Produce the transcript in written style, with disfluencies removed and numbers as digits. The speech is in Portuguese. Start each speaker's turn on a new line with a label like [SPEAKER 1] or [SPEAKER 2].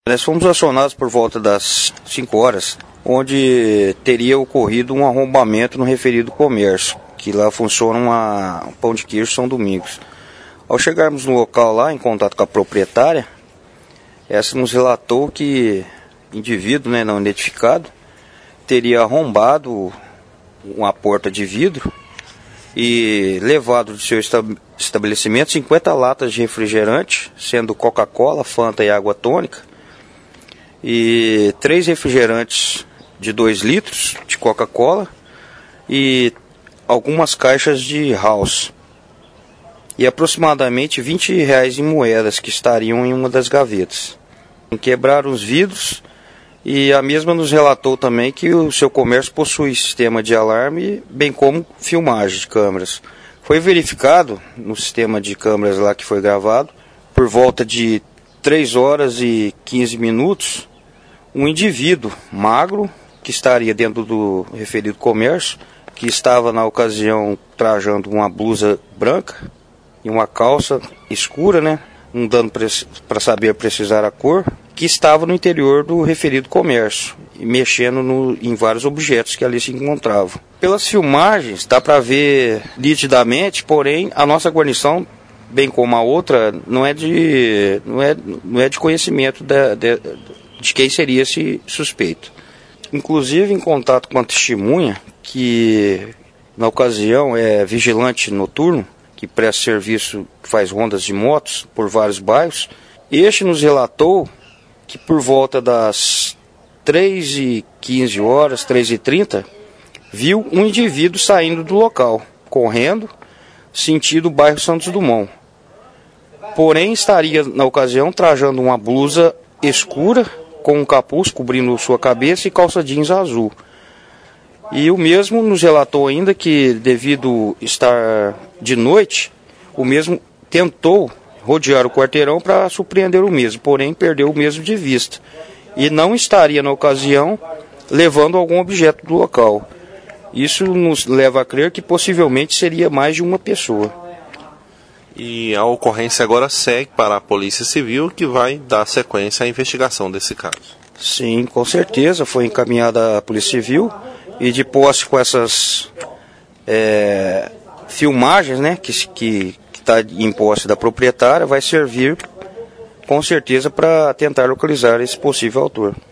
[SPEAKER 1] Nós fomos acionados por volta das 5 horas, onde teria ocorrido um arrombamento no referido comércio, que lá funciona um pão de queijo São Domingos. Ao chegarmos no local lá, em contato com a proprietária, essa nos relatou que indivíduo, não identificado, teria arrombado uma porta de vidro e levado do seu estabelecimento 50 latas de refrigerante, sendo Coca-Cola, Fanta e água tônica, e 3 refrigerantes de 2 litros de Coca-Cola e algumas caixas de House. E aproximadamente R$20 em moedas que estariam em uma das gavetas. Quebraram os vidros e a mesma nos relatou também que o seu comércio possui sistema de alarme, bem como filmagem de câmeras. Foi verificado no sistema de câmeras lá que foi gravado, por volta de 3 horas e 15 minutos, um indivíduo magro que estaria dentro do referido comércio, que estava na ocasião trajando uma blusa branca e uma calça escura, não dando para saber precisar a cor, que estava no interior do referido comércio, mexendo em vários objetos que ali se encontravam. Pelas filmagens dá para ver nitidamente, porém a nossa guarnição, bem como a outra, não é de conhecimento de quem seria esse suspeito. Inclusive, em contato com a testemunha, que na ocasião é vigilante noturno, que presta serviço, que faz rondas de motos por vários bairros, este nos relatou que por volta das 3h15, 3h30, viu um indivíduo saindo do local, correndo, sentido o bairro Santos Dumont. Porém, estaria na ocasião trajando uma blusa escura, com um capuz cobrindo sua cabeça e calça jeans azul. E o mesmo nos relatou ainda que, devido estar de noite, o mesmo tentou rodear o quarteirão para surpreender o mesmo, porém perdeu o mesmo de vista. E não estaria na ocasião levando algum objeto do local. Isso nos leva a crer que possivelmente seria mais de uma pessoa.
[SPEAKER 2] E a ocorrência agora segue para a Polícia Civil, que vai dar sequência à investigação desse caso.
[SPEAKER 1] Sim, com certeza, foi encaminhada à Polícia Civil e de posse com essas filmagens, que está em posse da proprietária, vai servir com certeza para tentar localizar esse possível autor.